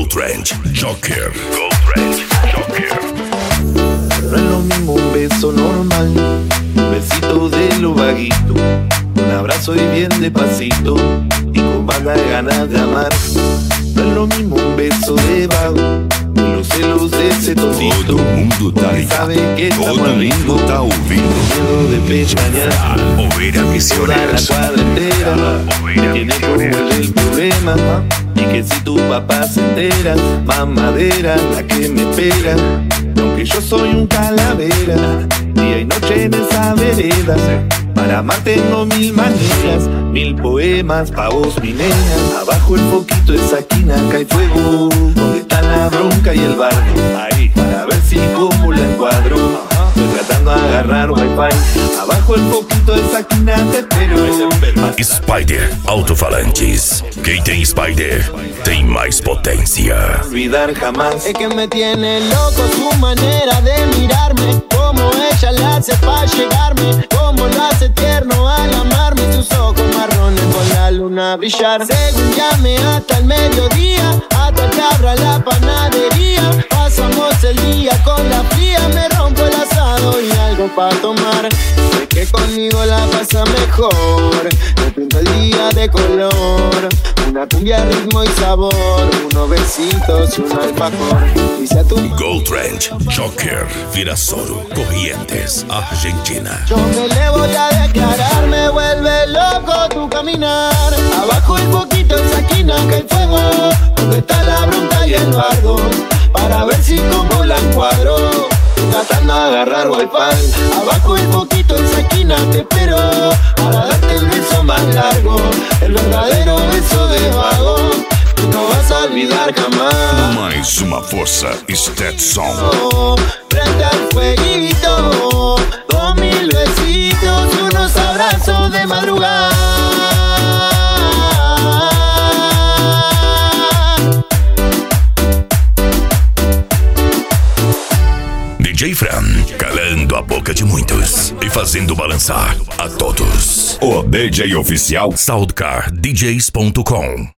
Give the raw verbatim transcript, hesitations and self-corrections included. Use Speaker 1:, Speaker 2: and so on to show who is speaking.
Speaker 1: Gold Ranch Joker. Gold Ranch Joker.
Speaker 2: No es lo mismo un beso normal, un besito de lo vaguito, un abrazo y bien despacito y con banda de ganas de amar. No es lo mismo un beso de vago, ni los celos de ese tontito.
Speaker 1: Todo mundo tá
Speaker 2: que
Speaker 1: ligado,
Speaker 2: sabe que estamos
Speaker 1: todo
Speaker 2: al ritmo,
Speaker 1: mundo tá ouvindo.
Speaker 2: miedo de pestañear.
Speaker 1: Ovejas
Speaker 2: Toda la
Speaker 1: Misioneras.
Speaker 2: cuadra entera
Speaker 1: Ovejas
Speaker 2: tiene como
Speaker 1: Misioneras.
Speaker 2: el problema, y que si tu papá se entera, mamadera la que me espera. Y aunque yo soy un calavera, día y noche en esa vereda, para amar tengo mil maneras, mil poemas pa' vos mi nena. Abajo el foquito de esa esquina cae fuego, donde está la bronca y el bardo. Ahí, para ver si como la encuadro. Estoy tratando de agarrar wifi. Abajo el foquito de esa esquina te espero.
Speaker 1: Spider Alto-Falantes. Quem tem Spider tem mais potência.
Speaker 2: Olvidar jamás.
Speaker 3: Es que me tiene loco su manera de mirarme, como ella la hace pa' llegarme, como lo hace tierno al amarme, sus ojos marrones con la luna brillar. Según llame hasta el mediodía, hasta que abra la panadería, pasamos el día con la fría, me rompo el asado y algo pa' tomar. Sé que conmigo la pasa mejor, me pinto el día de color, una cumbia, ritmo y sabor, unos besitos y un alfajor. Dice a tu
Speaker 1: Gold Ranch Joker. Virasoro, Corrientes, Argentina.
Speaker 3: yo me le voy a declarar, me vuelve loco tu caminar. Abajo el poquito en esa esquina que hay fuego, donde está la bronca y el bardo, para ver si como la encuadro. Tratando de agarrar wifi. Abajo el poquito en esa esquina te espero, para darte el beso más largo, el verdadero beso de vago, tú no vas a olvidar jamás.
Speaker 1: Mais uma força, Stetson.
Speaker 3: Frente al fueguito, dos mil besitos y unos abrazos de madrugada.
Speaker 1: D J Fran, calando a boca de muitos e fazendo balançar a todos. O D J oficial Soundcar D Js ponto com.